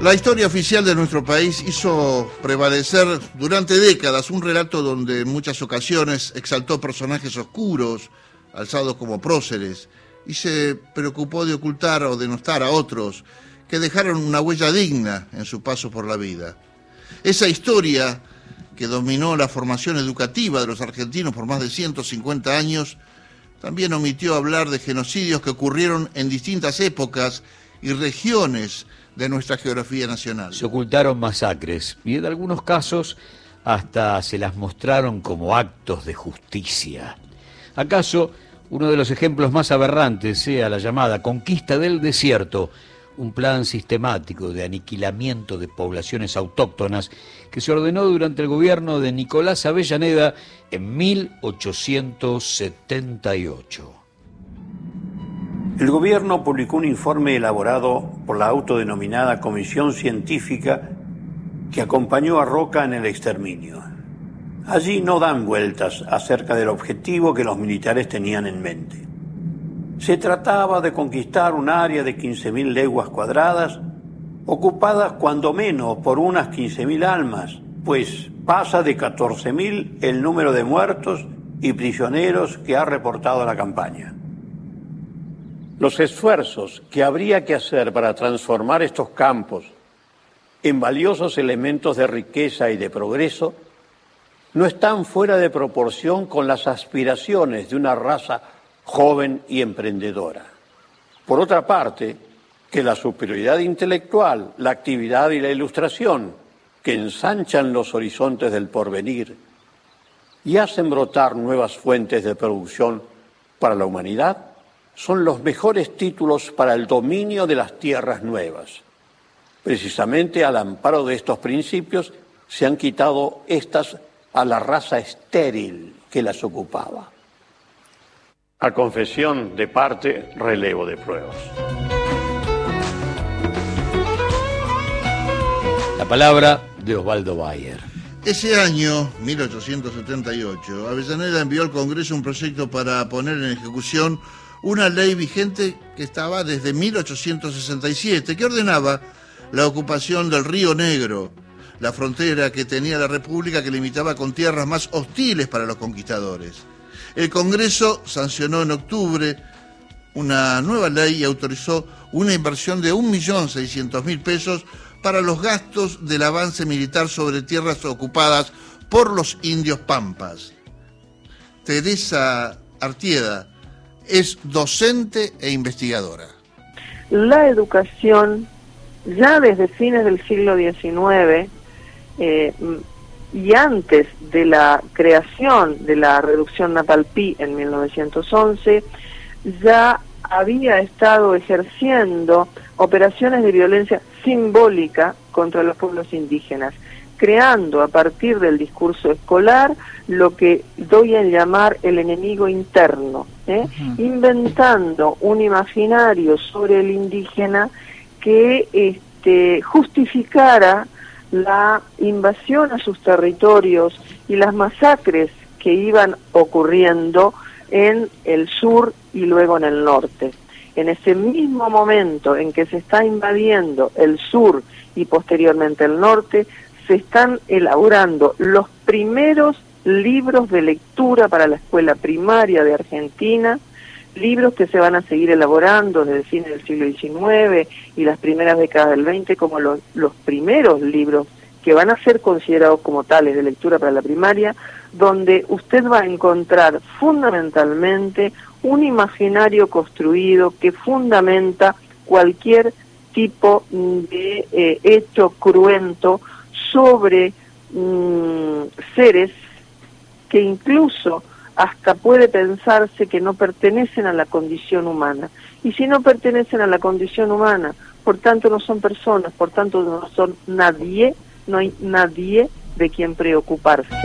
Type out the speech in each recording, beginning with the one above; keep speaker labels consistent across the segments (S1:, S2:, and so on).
S1: La historia oficial de nuestro país hizo prevalecer durante décadas un relato donde en muchas ocasiones exaltó personajes oscuros, alzados como próceres, y se preocupó de ocultar o denostar a otros que dejaron una huella digna en su paso por la vida. Esa historia que dominó la formación educativa de los argentinos por más de 150 años, también omitió hablar de genocidios que ocurrieron en distintas épocas y regiones de nuestra geografía nacional.
S2: Se ocultaron masacres y en algunos casos hasta se las mostraron como actos de justicia. ¿Acaso uno de los ejemplos más aberrantes sea la llamada Conquista del Desierto, un plan sistemático de aniquilamiento de poblaciones autóctonas que se ordenó durante el gobierno de Nicolás Avellaneda en 1878?
S3: El gobierno publicó un informe elaborado por la autodenominada Comisión Científica que acompañó a Roca en el exterminio. Allí no dan vueltas acerca del objetivo que los militares tenían en mente. Se trataba de conquistar un área de 15.000 leguas cuadradas, ocupadas cuando menos por unas 15.000 almas, pues pasa de 14.000 el número de muertos y prisioneros que ha reportado la campaña. Los esfuerzos que habría que hacer para transformar estos campos en valiosos elementos de riqueza y de progreso no están fuera de proporción con las aspiraciones de una raza joven y emprendedora. Por otra parte, que la superioridad intelectual, la actividad y la ilustración que ensanchan los horizontes del porvenir y hacen brotar nuevas fuentes de producción para la humanidad son los mejores títulos para el dominio de las tierras nuevas. Precisamente al amparo de estos principios se han quitado estas a la raza estéril que las ocupaba. A confesión de parte, relevo de pruebas.
S2: La palabra de Osvaldo Bayer.
S1: Ese año, 1878, Avellaneda envió al Congreso un proyecto para poner en ejecución una ley vigente que estaba desde 1867, que ordenaba la ocupación del Río Negro, la frontera que tenía la República, que limitaba con tierras más hostiles para los conquistadores. El Congreso sancionó en octubre una nueva ley y autorizó una inversión de 1.600.000 pesos para los gastos del avance militar sobre tierras ocupadas por los indios pampas. Teresa Artieda es docente e investigadora.
S4: La educación, ya desde fines del siglo XIX y antes de la creación de la reducción natal Pi en 1911, ya había estado ejerciendo operaciones de violencia simbólica contra los pueblos indígenas, creando a partir del discurso escolar lo que doy a llamar el enemigo interno, inventando un imaginario sobre el indígena que justificara la invasión a sus territorios y las masacres que iban ocurriendo en el sur y luego en el norte. En ese mismo momento en que se está invadiendo el sur y posteriormente el norte, se están elaborando los primeros libros de lectura para la escuela primaria de Argentina, libros que se van a seguir elaborando desde el fin del siglo XIX y las primeras décadas del XX como los primeros libros que van a ser considerados como tales de lectura para la primaria, donde usted va a encontrar fundamentalmente un imaginario construido que fundamenta cualquier tipo de hecho cruento sobre seres que incluso hasta puede pensarse que no pertenecen a la condición humana. Y si no pertenecen a la condición humana, por tanto no son personas, por tanto no son nadie, no hay nadie de quien preocuparse.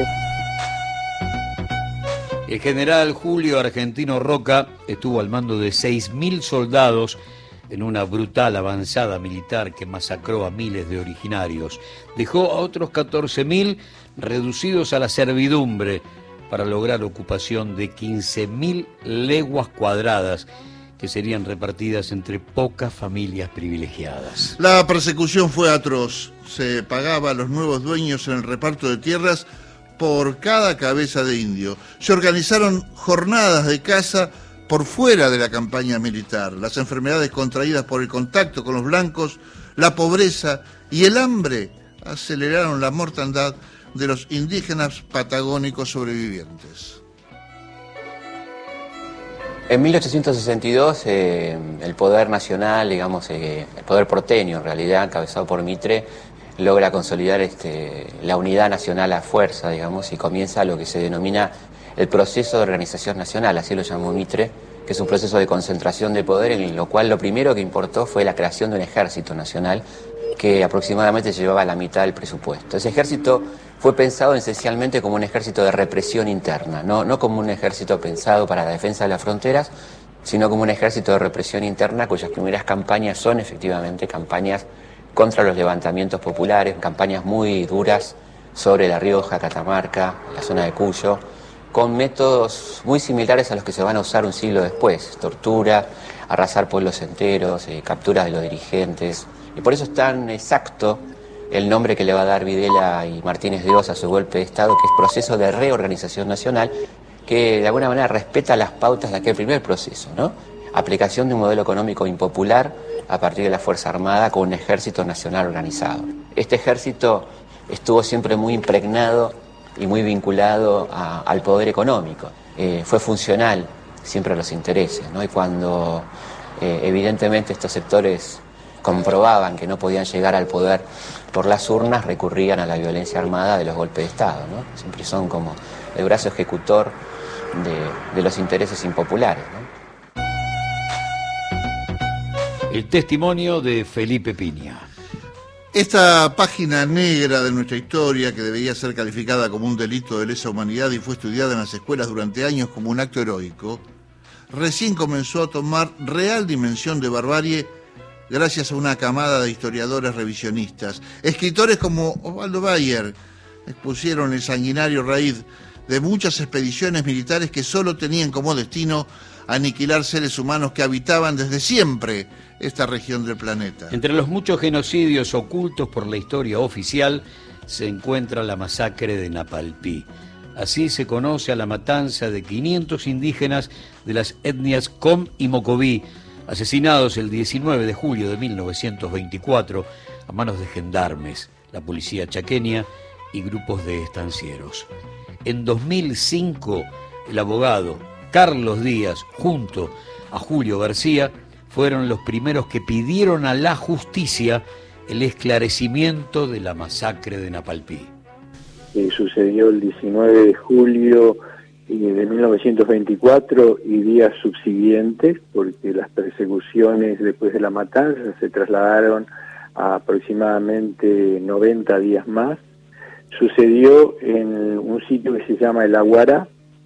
S2: El general Julio Argentino Roca estuvo al mando de 6.000 soldados en una brutal avanzada militar que masacró a miles de originarios. Dejó a otros 14.000 reducidos a la servidumbre para lograr ocupación de 15.000 leguas cuadradas que serían repartidas entre pocas familias privilegiadas.
S1: La persecución fue atroz. Se pagaba a los nuevos dueños en el reparto de tierras por cada cabeza de indio. Se organizaron jornadas de caza por fuera de la campaña militar. Las enfermedades contraídas por el contacto con los blancos, la pobreza y el hambre aceleraron la mortandad de los indígenas patagónicos sobrevivientes.
S5: En 1862 el poder nacional, digamos, el poder porteño en realidad, encabezado por Mitre, logra consolidar la unidad nacional a fuerza, digamos, y comienza lo que se denomina el proceso de organización nacional, así lo llamó Mitre, que es un proceso de concentración de poder en lo cual lo primero que importó fue la creación de un ejército nacional que aproximadamente llevaba la mitad del presupuesto. Ese ejército fue pensado esencialmente como un ejército de represión interna, no como un ejército pensado para la defensa de las fronteras, sino como un ejército de represión interna cuyas primeras campañas son efectivamente campañas contra los levantamientos populares, campañas muy duras sobre La Rioja, Catamarca, la zona de Cuyo, con métodos muy similares a los que se van a usar un siglo después: tortura, arrasar pueblos enteros, capturas de los dirigentes. Y por eso es tan exacto el nombre que le va a dar Videla y Martínez de Oz a su golpe de Estado, que es proceso de reorganización nacional, que de alguna manera respeta las pautas de aquel primer proceso, ¿no? Aplicación de un modelo económico impopular a partir de la Fuerza Armada con un ejército nacional organizado. Este ejército estuvo siempre muy impregnado y muy vinculado al poder económico. Fue funcional siempre a los intereses, ¿no? Y cuando evidentemente estos sectores comprobaban que no podían llegar al poder por las urnas, recurrían a la violencia armada de los golpes de Estado, ¿no? Siempre son como el brazo ejecutor de los intereses impopulares, ¿no?
S2: El testimonio de Felipe Piña.
S1: Esta página negra de nuestra historia, que debería ser calificada como un delito de lesa humanidad y fue estudiada en las escuelas durante años como un acto heroico, recién comenzó a tomar real dimensión de barbarie gracias a una camada de historiadores revisionistas. Escritores como Osvaldo Bayer expusieron el sanguinario raíz de muchas expediciones militares que solo tenían como destino aniquilar seres humanos que habitaban desde siempre esta región del planeta.
S2: Entre los muchos genocidios ocultos por la historia oficial se encuentra la masacre de Napalpí. Así se conoce a la matanza de 500 indígenas de las etnias Com y Mocoví, asesinados el 19 de julio de 1924 a manos de gendarmes, la policía chaqueña y grupos de estancieros. En 2005, el abogado Carlos Díaz, junto a Julio García, fueron los primeros que pidieron a la justicia el esclarecimiento de la masacre de Napalpí.
S6: Sucedió el 19 de julio de 1924 y días subsiguientes, porque las persecuciones después de la matanza se trasladaron a aproximadamente 90 días más. Sucedió en un sitio que se llama El Aguara,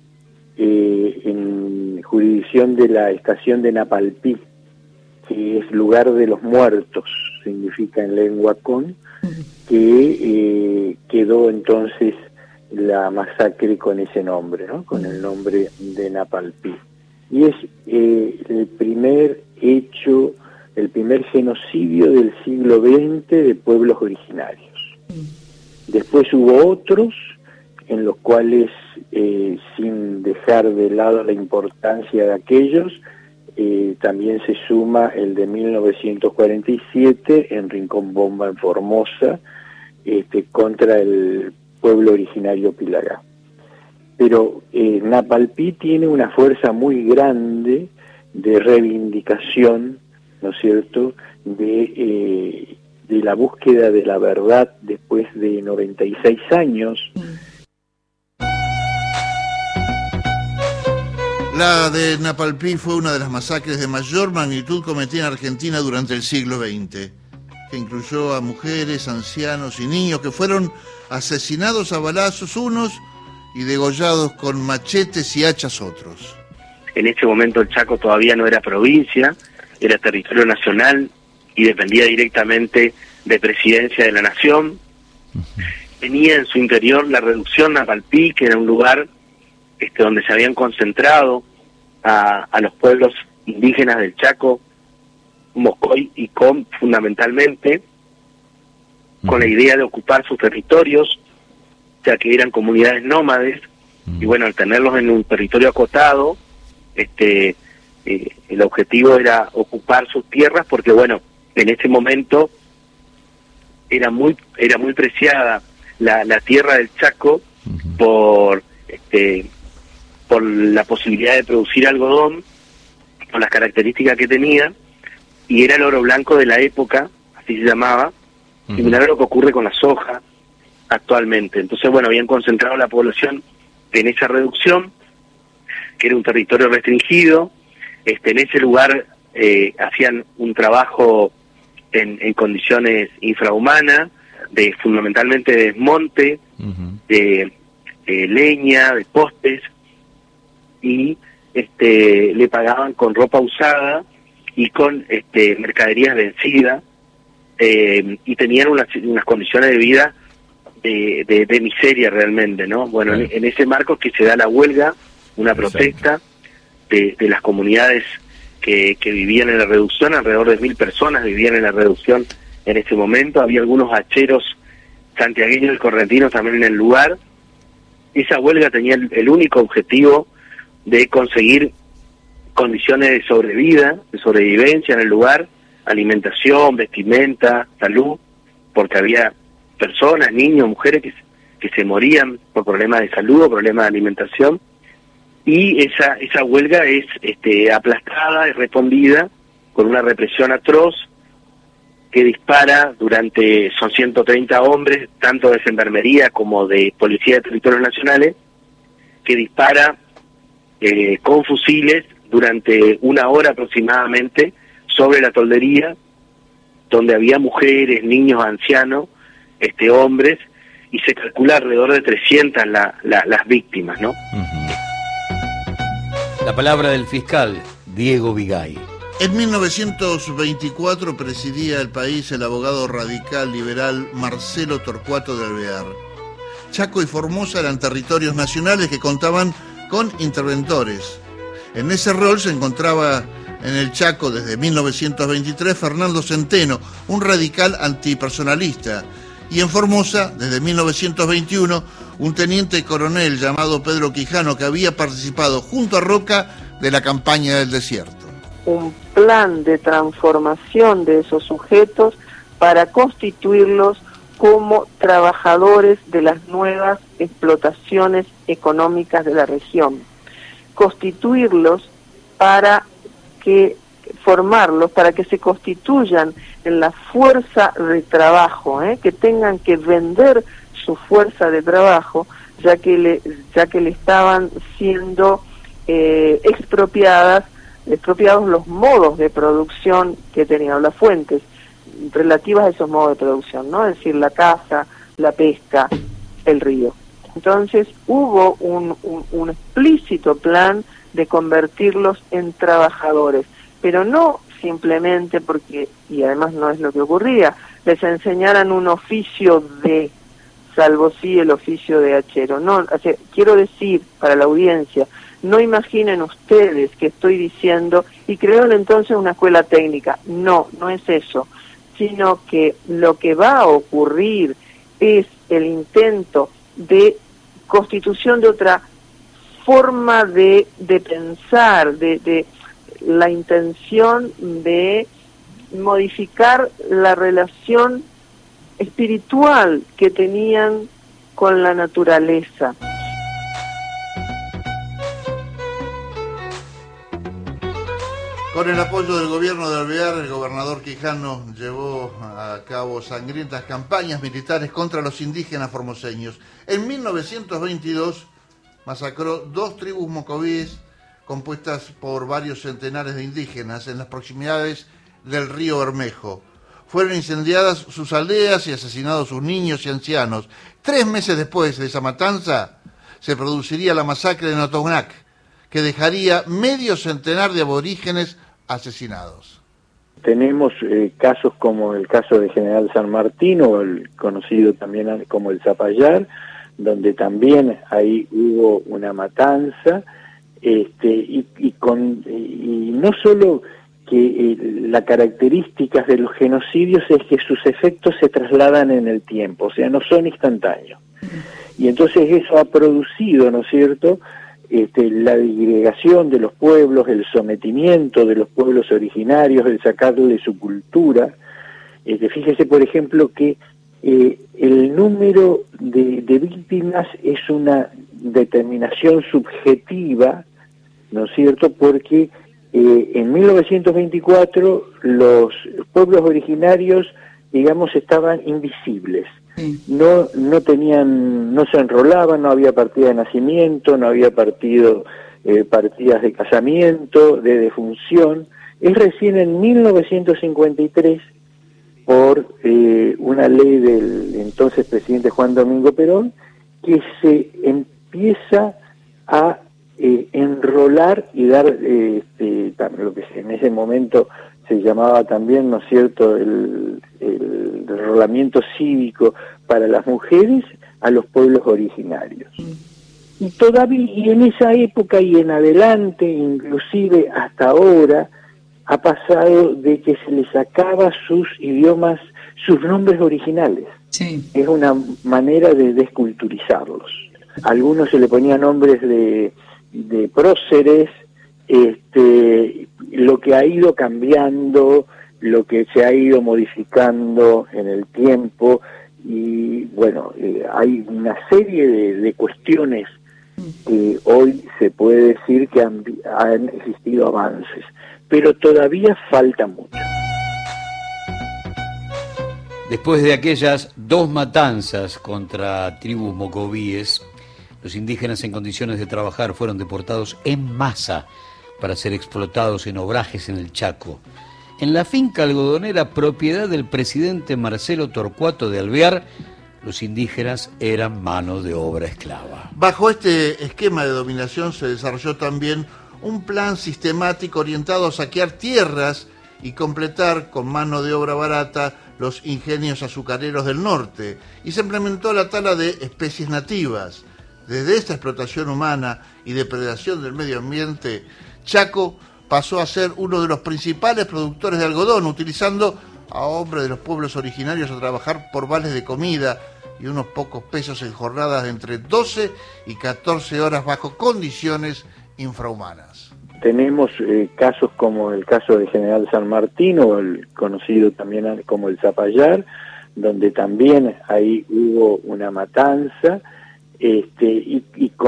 S6: en jurisdicción de la estación de Napalpí, que es lugar de los muertos, significa en lengua con, que quedó entonces la masacre con ese nombre, ¿no? Con el nombre de Napalpí. Y es el primer hecho, el primer genocidio del siglo XX de pueblos originarios. Después hubo otros en los cuales, sin dejar de lado la importancia de aquellos, también se suma el de 1947 en Rincón Bomba, en Formosa, contra el pueblo originario Pilagá. Pero Napalpí tiene una fuerza muy grande de reivindicación, ¿no es cierto?, de la búsqueda de la verdad después de 96 años.
S1: La de Napalpí fue una de las masacres de mayor magnitud cometida en Argentina durante el siglo XX, que incluyó a mujeres, ancianos y niños que fueron asesinados a balazos unos y degollados con machetes y hachas otros.
S7: En ese momento el Chaco todavía no era provincia, era territorio nacional y dependía directamente de Presidencia de la Nación. Tenía en su interior la reducción Napalpí, que era un lugar donde se habían concentrado a los pueblos indígenas del Chaco, Mocoy y Com fundamentalmente, con la idea de ocupar sus territorios, ya que eran comunidades nómades, y bueno, al tenerlos en un territorio acotado, el objetivo era ocupar sus tierras, porque bueno, en ese momento era muy preciada la tierra del Chaco por la posibilidad de producir algodón, por las características que tenía, y era el oro blanco de la época, así se llamaba, similar a lo que ocurre con la soja actualmente. Entonces, bueno, habían concentrado la población en esa reducción, que era un territorio restringido. En ese lugar hacían un trabajo en condiciones infrahumanas, fundamentalmente de desmonte, de leña, de postes, y le pagaban con ropa usada y con mercaderías vencidas, y tenían unas condiciones de vida de miseria realmente, ¿no? Bueno, en ese marco que se da la huelga, una protesta de las comunidades que vivían en la reducción. Alrededor de 1.000 personas vivían en la reducción en ese momento. Había algunos hacheros santiagueños y correntinos también en el lugar. Esa huelga tenía el único objetivo de conseguir condiciones de sobrevida, de sobrevivencia en el lugar, alimentación, vestimenta, salud, porque había personas, niños, mujeres que se morían por problemas de salud o problemas de alimentación, y esa huelga es aplastada y respondida con una represión atroz que dispara son 130 hombres, tanto de gendarmería como de Policía de Territorios Nacionales, que dispara con fusiles durante 1 hora aproximadamente sobre la toldería, donde había mujeres, niños, ancianos, hombres, y se calcula alrededor de 300 las víctimas, ¿no?
S2: La palabra del fiscal, Diego Vigay.
S1: En 1924 presidía el país el abogado radical liberal Marcelo Torcuato de Alvear. Chaco y Formosa eran territorios nacionales que contaban con interventores. En ese rol se encontraba en el Chaco desde 1923 Fernando Centeno, un radical antipersonalista, y en Formosa desde 1921 un teniente coronel llamado Pedro Quijano, que había participado junto a Roca de la campaña del desierto.
S4: Un plan de transformación de esos sujetos para constituirlos como trabajadores de las nuevas explotaciones económicas de la región. Constituirlos formarlos para que se constituyan en la fuerza de trabajo, que tengan que vender su fuerza de trabajo, ya que le estaban siendo expropiados los modos de producción que tenían, las fuentes relativas a esos modos de producción, ¿no? Es decir, la caza, la pesca, el río. Entonces hubo un explícito plan de convertirlos en trabajadores, pero no simplemente porque, y además no es lo que ocurría, les enseñaran un oficio salvo sí el oficio de hachero. No, o sea, quiero decir para la audiencia, no imaginen ustedes que estoy diciendo, y crearon entonces una escuela técnica. No es eso, sino que lo que va a ocurrir es el intento de constitución de otra forma de pensar, de la intención de modificar la relación espiritual que tenían con la naturaleza.
S1: Con el apoyo del gobierno de Alvear, el gobernador Quijano llevó a cabo sangrientas campañas militares contra los indígenas formoseños. En 1922 masacró 2 tribus mocovíes compuestas por varios centenares de indígenas en las proximidades del río Bermejo. Fueron incendiadas sus aldeas y asesinados sus niños y ancianos. 3 meses después de esa matanza se produciría la masacre de Notonac, que dejaría medio centenar de aborígenes asesinados.
S6: Tenemos casos como el caso de General San Martín, o el conocido también como el Zapallar, donde también ahí hubo una matanza y no solo que las características de los genocidios es que sus efectos se trasladan en el tiempo, o sea, no son instantáneos. Y entonces eso ha producido, ¿no es cierto?, la disgregación de los pueblos, el sometimiento de los pueblos originarios, el sacarle su cultura. Fíjese, por ejemplo, que el número de víctimas es una determinación subjetiva, ¿no es cierto?, porque en 1924 los pueblos originarios, digamos, estaban invisibles. No se enrolaban, no había partida de nacimiento, no había partidas de casamiento, de defunción. Es recién en 1953, por una ley del entonces presidente Juan Domingo Perón, que se empieza a enrolar y dar lo que en ese momento se llamaba también, ¿no es cierto?, el enrolamiento cívico para las mujeres a los pueblos originarios. Y en esa época y en adelante, inclusive hasta ahora, ha pasado de que se les sacaba sus idiomas, sus nombres originales.
S8: Sí. Es
S6: una manera de desculturizarlos. A algunos se le ponía nombres de próceres, lo que ha ido cambiando, lo que se ha ido modificando en el tiempo, y bueno, hay una serie de cuestiones que hoy se puede decir que han existido avances, pero todavía falta mucho.
S2: Después de aquellas 2 matanzas contra tribus mocovíes, los indígenas en condiciones de trabajar fueron deportados en masa para ser explotados en obrajes en el Chaco. En la finca algodonera propiedad del presidente Marcelo Torcuato de Alvear, los indígenas eran mano de obra esclava.
S1: Bajo este esquema de dominación se desarrolló también un plan sistemático orientado a saquear tierras y completar con mano de obra barata los ingenios azucareros del norte, y se implementó la tala de especies nativas. Desde esta explotación humana y depredación del medio ambiente, Chaco pasó a ser uno de los principales productores de algodón, utilizando a hombres de los pueblos originarios a trabajar por vales de comida y unos pocos pesos en jornadas de entre 12 y 14 horas bajo condiciones infrahumanas.
S6: Tenemos casos como el caso de General San Martín, o el conocido también como el Zapallar, donde también ahí hubo una matanza, y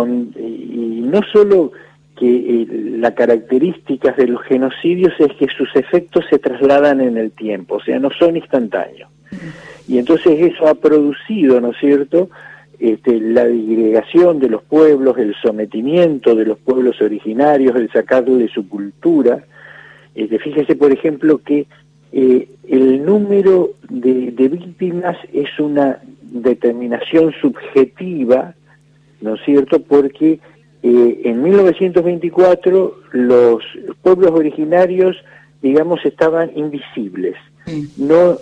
S6: no solo que las características de los genocidios es que sus efectos se trasladan en el tiempo, o sea, no son instantáneos. Y entonces eso ha producido, ¿no es cierto?, la disgregación de los pueblos, el sometimiento de los pueblos originarios, el sacarle su cultura. Fíjese, por ejemplo, que el número de víctimas es una determinación subjetiva, ¿no es cierto?, porque en 1924 los pueblos originarios, digamos, estaban invisibles. No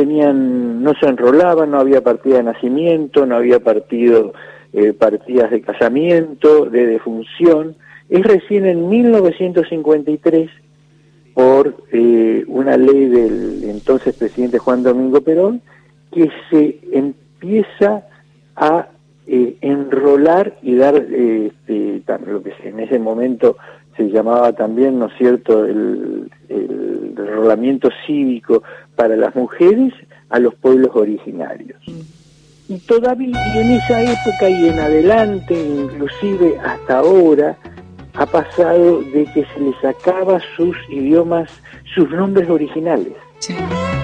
S6: se enrolaban, no había partida de nacimiento, no había partidas de casamiento, de defunción. Es recién en 1953, por una ley del entonces presidente Juan Domingo Perón, que se empieza a enrolar y dar lo que en ese momento se llamaba también, ¿no es cierto?, el enrolamiento cívico para las mujeres a los pueblos originarios. Y en esa época y en adelante, inclusive hasta ahora, ha pasado de que se les sacaba sus idiomas, sus nombres originales.
S8: Sí.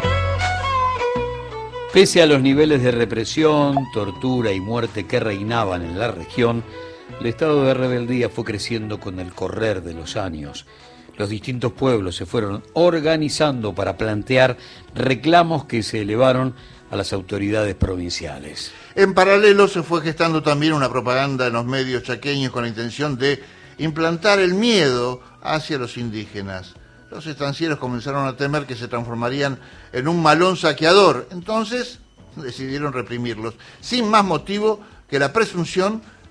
S2: Pese a los niveles de represión, tortura y muerte que reinaban en la región, el estado de rebeldía fue creciendo con el correr de los años. Los distintos pueblos se fueron organizando para plantear reclamos que se elevaron a las autoridades provinciales.
S1: En paralelo se fue gestando también una propaganda en los medios chaqueños con la intención de implantar el miedo hacia los indígenas. Los estancieros comenzaron a temer que se transformarían en un malón saqueador, entonces decidieron reprimirlos, sin más motivo que la presunción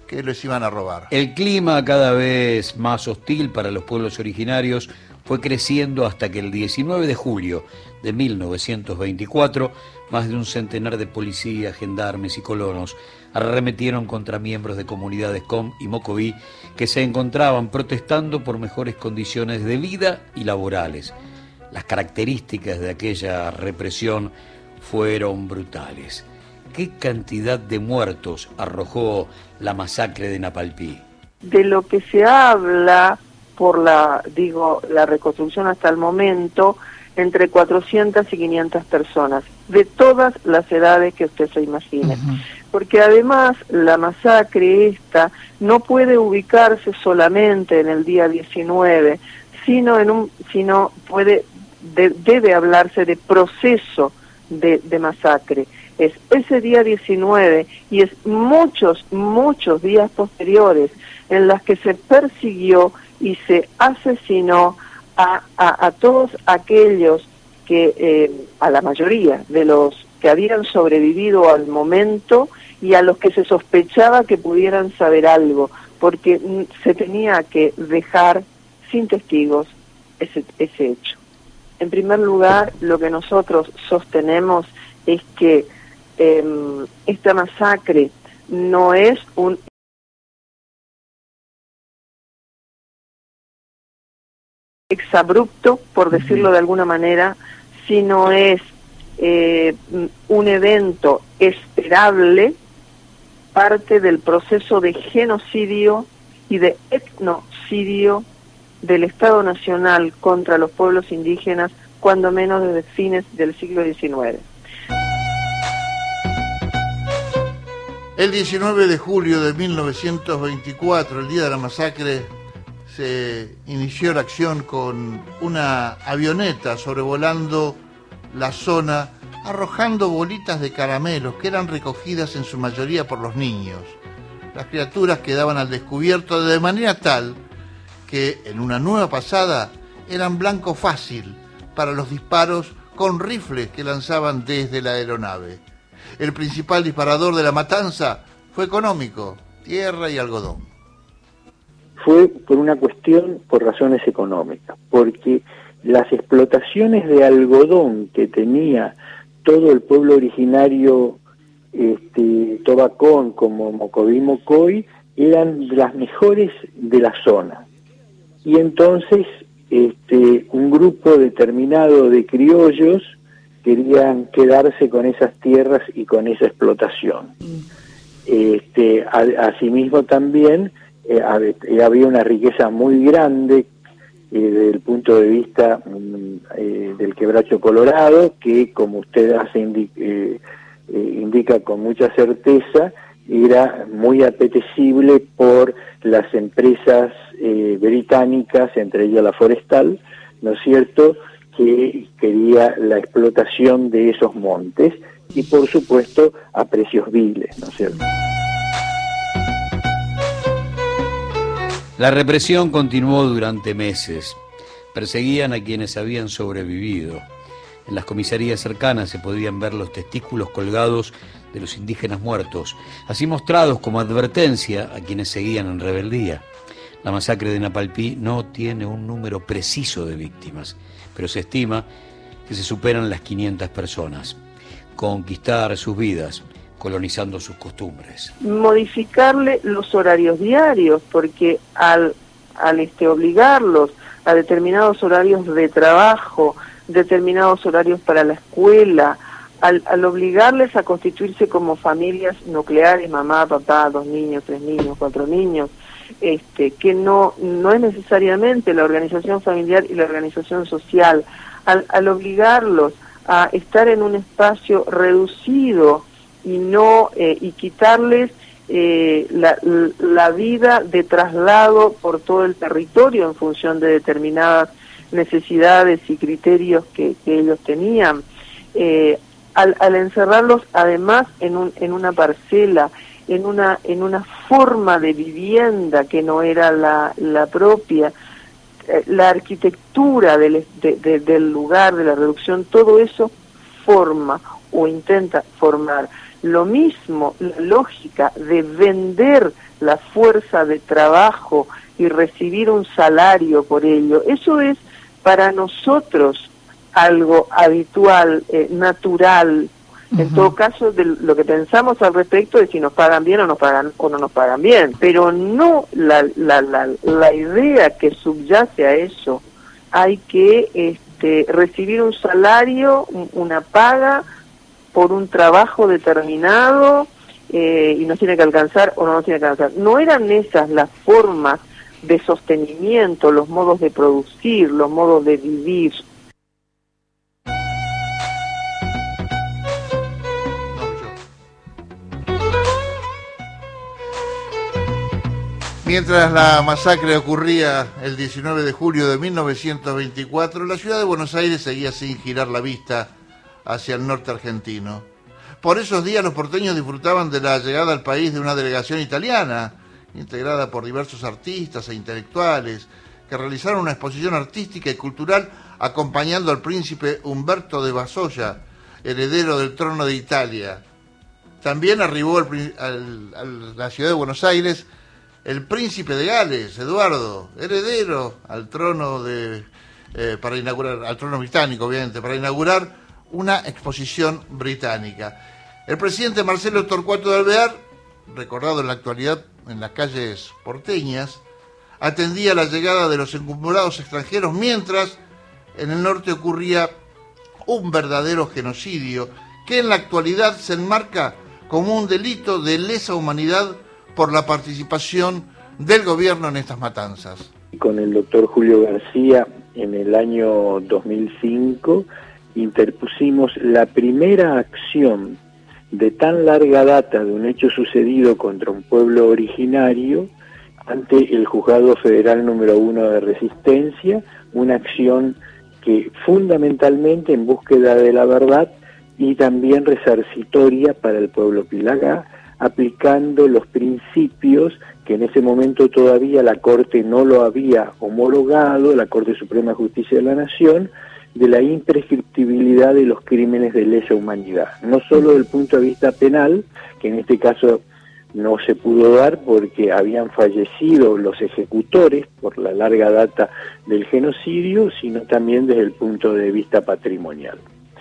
S1: que les iban a robar.
S2: El clima, cada vez más hostil para los pueblos originarios, fue creciendo hasta que el 19 de julio de 1924, más de un centenar de policías, gendarmes y colonos arremetieron contra miembros de comunidades Com y Mocoví que se encontraban protestando por mejores condiciones de vida y laborales. Las características de aquella represión fueron brutales. ¿Qué cantidad de muertos arrojó la masacre de Napalpí?
S4: De lo que se habla por la reconstrucción hasta el momento, entre 400 y 500 personas, de todas las edades que usted se imagine. Porque además la masacre esta no puede ubicarse solamente en el día 19, sino debe hablarse de proceso de masacre. Es ese día 19 y es muchos días posteriores en las que se persiguió y se asesinó a todos aquellos que, a la mayoría de los que habían sobrevivido al momento y a los que se sospechaba que pudieran saber algo, porque se tenía que dejar sin testigos ese hecho. En primer lugar, lo que nosotros sostenemos es que esta masacre no es un exabrupto, por decirlo de alguna manera, sino es un evento esperable, parte del proceso de genocidio y de etnocidio del Estado Nacional contra los pueblos indígenas, cuando menos desde fines del siglo XIX.
S1: El 19 de julio de 1924, el día de la masacre, se inició la acción con una avioneta sobrevolando la zona, arrojando bolitas de caramelos que eran recogidas en su mayoría por los niños. Las criaturas quedaban al descubierto de manera tal que en una nueva pasada eran blanco fácil para los disparos con rifles que lanzaban desde la aeronave. El principal disparador de la matanza fue económico, tierra y algodón.
S6: Fue por razones económicas, porque las explotaciones de algodón que tenía todo el pueblo originario Tobacón como Mocoví Mocoy eran las mejores de la zona. Y entonces un grupo determinado de criollos querían quedarse con esas tierras y con esa explotación. Asimismo también había una riqueza muy grande desde el punto de vista del Quebracho Colorado, que como usted indica con mucha certeza, era muy apetecible por las empresas británicas, entre ellas la Forestal, ¿no es cierto?, que quería la explotación de esos montes y por supuesto a precios viles, ¿no es cierto?
S2: La represión continuó durante meses. Perseguían a quienes habían sobrevivido. En las comisarías cercanas se podían ver los testículos colgados de los indígenas muertos, así mostrados como advertencia a quienes seguían en rebeldía. La masacre de Napalpí no tiene un número preciso de víctimas, pero se estima que se superan las 500 personas. Conquistar sus vidas, colonizando sus costumbres.
S4: Modificarle los horarios diarios, porque al obligarlos a determinados horarios de trabajo, determinados horarios para la escuela, al obligarles a constituirse como familias nucleares, mamá, papá, 2 niños, 3 niños, 4 niños, que no es necesariamente la organización familiar y la organización social, al obligarlos a estar en un espacio reducido y quitarles la vida de traslado por todo el territorio en función de determinadas necesidades y criterios que ellos tenían, al encerrarlos además en una parcela, en una forma de vivienda que no era la propia, la arquitectura del lugar, de la reducción, todo eso forma o intenta formar. Lo mismo, la lógica de vender la fuerza de trabajo y recibir un salario por ello, eso es para nosotros algo habitual, natural. En todo caso, de lo que pensamos al respecto es si nos pagan bien o no nos pagan bien, pero no la idea que subyace a eso. Hay que recibir un salario, una paga por un trabajo determinado, y nos tiene que alcanzar o no nos tiene que alcanzar. No eran esas las formas de sostenimiento, los modos de producir, los modos de vivir.
S1: Mientras la masacre ocurría el 19 de julio de 1924, la ciudad de Buenos Aires seguía sin girar la vista hacia el norte argentino. Por esos días los porteños disfrutaban de la llegada al país de una delegación italiana, integrada por diversos artistas e intelectuales, que realizaron una exposición artística y cultural acompañando al príncipe Humberto de Basoya, heredero del trono de Italia. También arribó a la ciudad de Buenos Aires el príncipe de Gales, Eduardo, heredero al trono al trono británico, obviamente, para inaugurar una exposición británica. El presidente Marcelo Torcuato de Alvear, recordado en la actualidad en las calles porteñas, atendía la llegada de los encumbrados extranjeros, mientras en el norte ocurría un verdadero genocidio que en la actualidad se enmarca como un delito de lesa humanidad por la participación del gobierno en estas matanzas.
S6: Con el doctor Julio García, en el año 2005, interpusimos la primera acción de tan larga data de un hecho sucedido contra un pueblo originario ante el Juzgado Federal número 1 de Resistencia, una acción que fundamentalmente en búsqueda de la verdad y también resarcitoria para el pueblo pilagá, aplicando los principios que en ese momento todavía la Corte no lo había homologado, la Corte Suprema de Justicia de la Nación, de la imprescriptibilidad de los crímenes de lesa humanidad, no solo desde el punto de vista penal, que en este caso no se pudo dar porque habían fallecido los ejecutores por la larga data del genocidio, sino también desde el punto de vista patrimonial.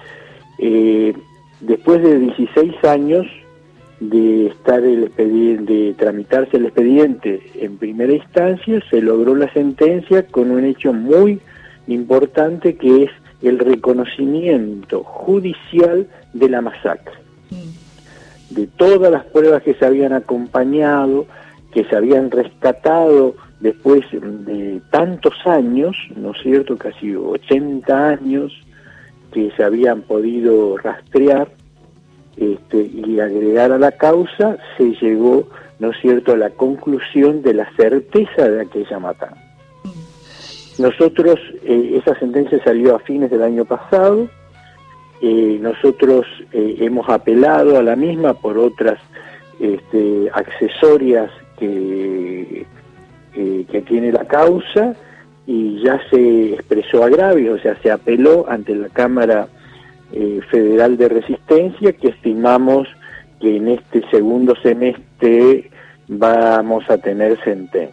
S6: Después de 16 años de tramitarse el expediente en primera instancia, se logró la sentencia con un hecho muy importante, que es el reconocimiento judicial de la masacre, de todas las pruebas que se habían acompañado, que se habían rescatado después de tantos años, ¿no es cierto?, casi 80 años, que se habían podido rastrear y agregar a la causa. Se llegó, ¿no es cierto?, a la conclusión de la certeza de aquella matanza. Nosotros, esa sentencia salió a fines del año pasado. Nosotros hemos apelado a la misma por otras accesorias que tiene la causa, y ya se expresó agravio, o sea, se apeló ante la Cámara Federal de Resistencia, que estimamos que en este segundo semestre vamos a tener sentencia.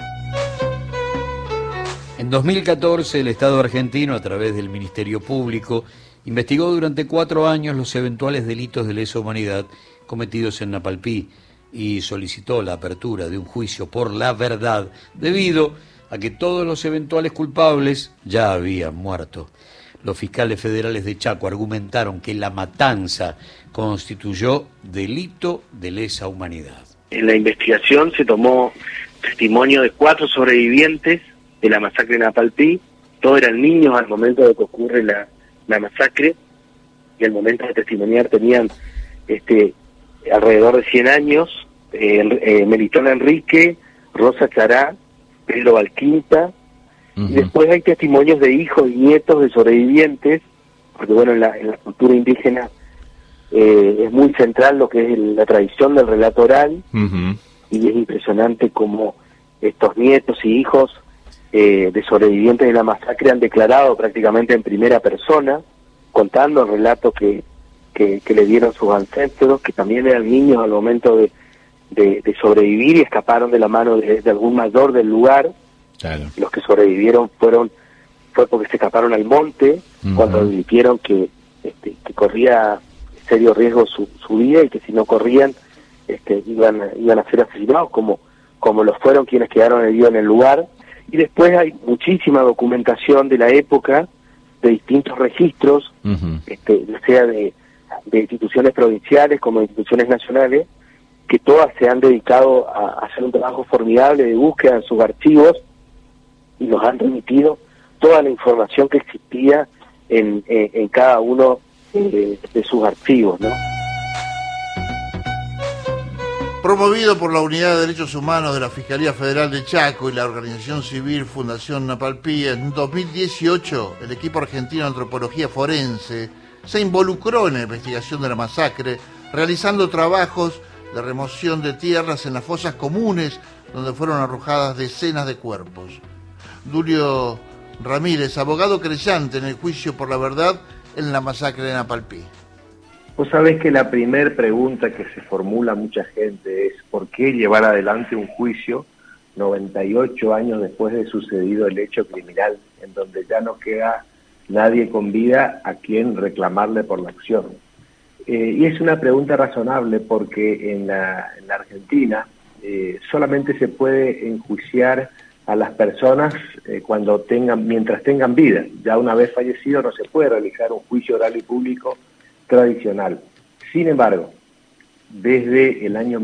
S2: En 2014, el Estado argentino, a través del Ministerio Público, investigó durante 4 años los eventuales delitos de lesa humanidad cometidos en Napalpí y solicitó la apertura de un juicio por la verdad, debido a que todos los eventuales culpables ya habían muerto. Los fiscales federales de Chaco argumentaron que la matanza constituyó delito de lesa humanidad.
S7: En la investigación se tomó testimonio de 4 sobrevivientes de la masacre en Napalpí. Todos eran niños al momento de que ocurre la masacre, y al momento de testimoniar tenían alrededor de 100 años. Melitón Enrique, Rosa Chará, Pedro Valquinta, y después hay testimonios de hijos y nietos de sobrevivientes, porque bueno, en la cultura indígena es muy central lo que es la tradición del relato oral, y es impresionante cómo estos nietos y hijos de sobrevivientes de la masacre han declarado prácticamente en primera persona, contando el relato que
S6: que le dieron sus ancestros, que también eran niños al momento de sobrevivir y escaparon de la mano de algún mayor del lugar.
S2: Claro.
S6: Los que sobrevivieron fue porque se escaparon al monte, cuando advirtieron que corría serio riesgo su vida y que si no corrían iban a ser asesinados, como los fueron quienes quedaron heridos en el lugar. Y después hay muchísima documentación de la época, de distintos registros, ya sea de instituciones provinciales como de instituciones nacionales, que todas se han dedicado a hacer un trabajo formidable de búsqueda en sus archivos y nos han remitido toda la información que existía en cada uno de sus archivos, ¿no?
S1: Promovido por la Unidad de Derechos Humanos de la Fiscalía Federal de Chaco y la organización civil Fundación Napalpí, en 2018 el equipo argentino de antropología forense se involucró en la investigación de la masacre, realizando trabajos de remoción de tierras en las fosas comunes donde fueron arrojadas decenas de cuerpos. Dulio Ramírez, abogado creyente en el juicio por la verdad en la masacre de Napalpí.
S8: Vos sabés que la primer pregunta que se formula mucha gente es ¿por qué llevar adelante un juicio 98 años después de sucedido el hecho criminal, en donde ya no queda nadie con vida a quien reclamarle por la acción? Y es una pregunta razonable porque en la Argentina solamente se puede enjuiciar a las personas mientras tengan vida. Ya una vez fallecido no se puede realizar un juicio oral y público tradicional. Sin embargo, desde el año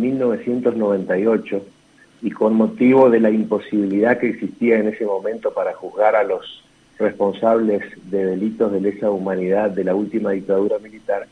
S8: 1998 y con motivo de la imposibilidad que existía en ese momento para juzgar a los responsables de delitos de lesa humanidad de la última dictadura militar,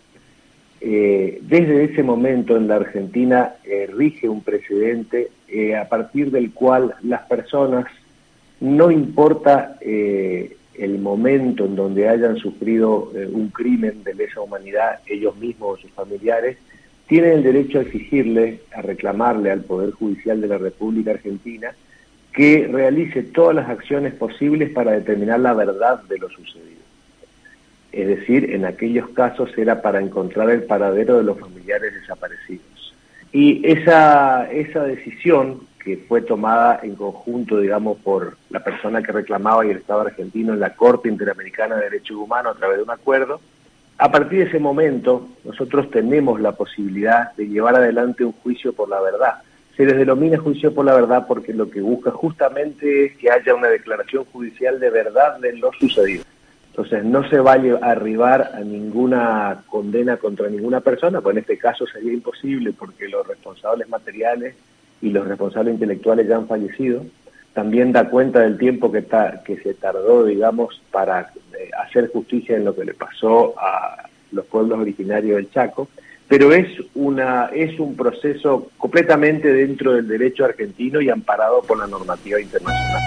S8: desde ese momento en la Argentina rige un precedente a partir del cual las personas, no importa el momento en donde hayan sufrido un crimen de lesa humanidad, ellos mismos o sus familiares, tienen el derecho a exigirle, a reclamarle al Poder Judicial de la República Argentina que realice todas las acciones posibles para determinar la verdad de lo sucedido. Es decir, en aquellos casos era para encontrar el paradero de los familiares desaparecidos. Y esa decisión, que fue tomada en conjunto, digamos, por la persona que reclamaba y el Estado argentino en la Corte Interamericana de Derechos Humanos a través de un acuerdo, a partir de ese momento nosotros tenemos la posibilidad de llevar adelante un juicio por la verdad. Se les denomina juicio por la verdad porque lo que busca justamente es que haya una declaración judicial de verdad de lo sucedido. Entonces no se va a arribar a ninguna condena contra ninguna persona, pues en este caso sería imposible porque los responsables materiales y los responsables intelectuales ya han fallecido. También da cuenta del tiempo que se tardó, digamos, para hacer justicia en lo que le pasó a los pueblos originarios del Chaco, pero es un proceso completamente dentro del derecho argentino y amparado por la normativa internacional.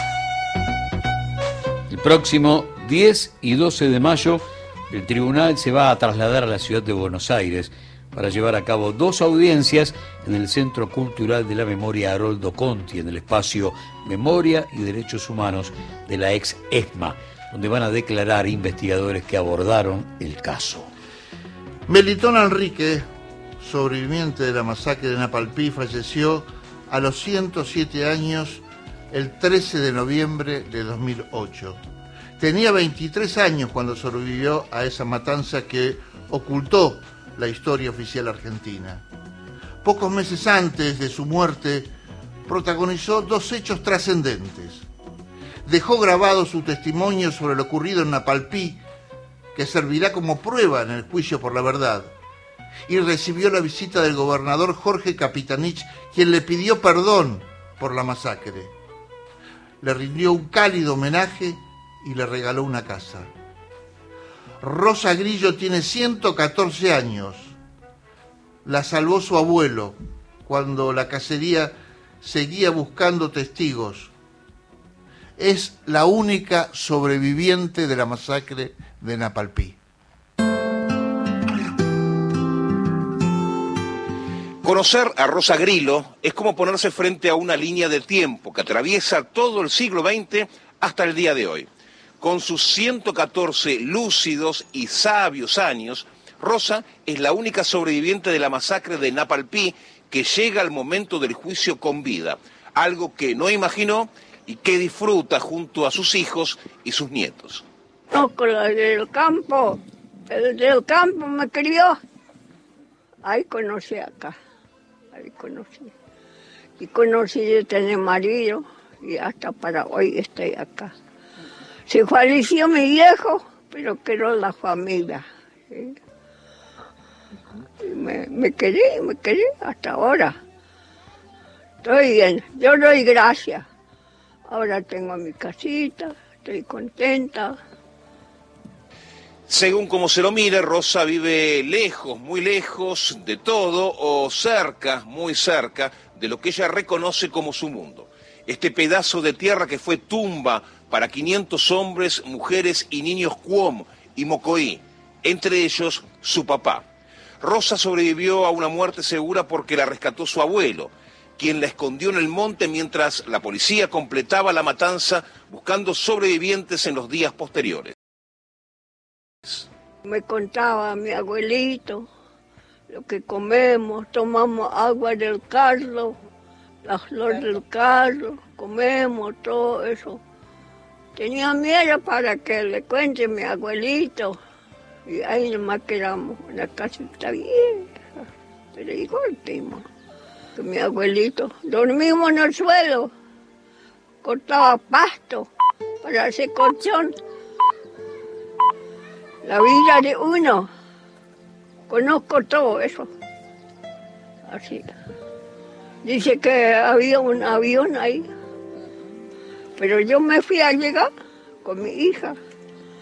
S2: El próximo 10 y 12 de mayo, el tribunal se va a trasladar a la ciudad de Buenos Aires para llevar a cabo 2 audiencias en el Centro Cultural de la Memoria Haroldo Conti, en el espacio Memoria y Derechos Humanos de la ex ESMA, donde van a declarar investigadores que abordaron el caso.
S1: Melitón Enrique, sobreviviente de la masacre de Napalpí, falleció a los 107 años el 13 de noviembre de 2008. Tenía 23 años cuando sobrevivió a esa matanza que ocultó la historia oficial argentina. Pocos meses antes de su muerte, protagonizó 2 hechos trascendentes. Dejó grabado su testimonio sobre lo ocurrido en Napalpí, que servirá como prueba en el juicio por la verdad, y recibió la visita del gobernador Jorge Capitanich, quien le pidió perdón por la masacre. Le rindió un cálido homenaje y le regaló una casa. Rosa Grillo tiene 114 años. La salvó su abuelo cuando la cacería seguía buscando testigos. Es la única sobreviviente de la masacre de Napalpí.
S9: Conocer a Rosa Grillo es como ponerse frente a una línea de tiempo que atraviesa todo el siglo XX hasta el día de hoy. Con sus 114 lúcidos y sabios años, Rosa es la única sobreviviente de la masacre de Napalpí que llega al momento del juicio con vida, algo que no imaginó y que disfruta junto a sus hijos y sus nietos.
S10: No, con la del campo, el del campo me crió. Ahí conocí acá, ahí conocí. Y conocí de tener marido y hasta para hoy estoy acá. Se falleció mi viejo, pero quedó la familia. ¿Sí? Y me quedé hasta ahora. Estoy bien, yo doy gracias. Ahora tengo mi casita, estoy contenta.
S9: Según como se lo mire, Rosa vive lejos, muy lejos de todo, o cerca, muy cerca, de lo que ella reconoce como su mundo. Este pedazo de tierra que fue tumba para 500 hombres, mujeres y niños Cuom y Mocoí, entre ellos su papá. Rosa sobrevivió a una muerte segura porque la rescató su abuelo, quien la escondió en el monte mientras la policía completaba la matanza buscando sobrevivientes en los días posteriores.
S10: Me contaba mi abuelito lo que comemos, tomamos agua del carro, la flor del carro, comemos todo eso. Tenía miedo para que le cuente a mi abuelito y ahí nomás quedamos, una casita vieja, pero igual último. Que mi abuelito, dormimos en el suelo, cortaba pasto para hacer colchón. La vida de uno, conozco todo eso, así. Dice que había un avión ahí, pero yo me fui a llegar con mi hija,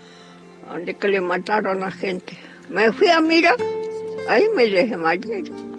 S10: donde que le mataron a la gente. Me fui a mirar, ahí me desmayé.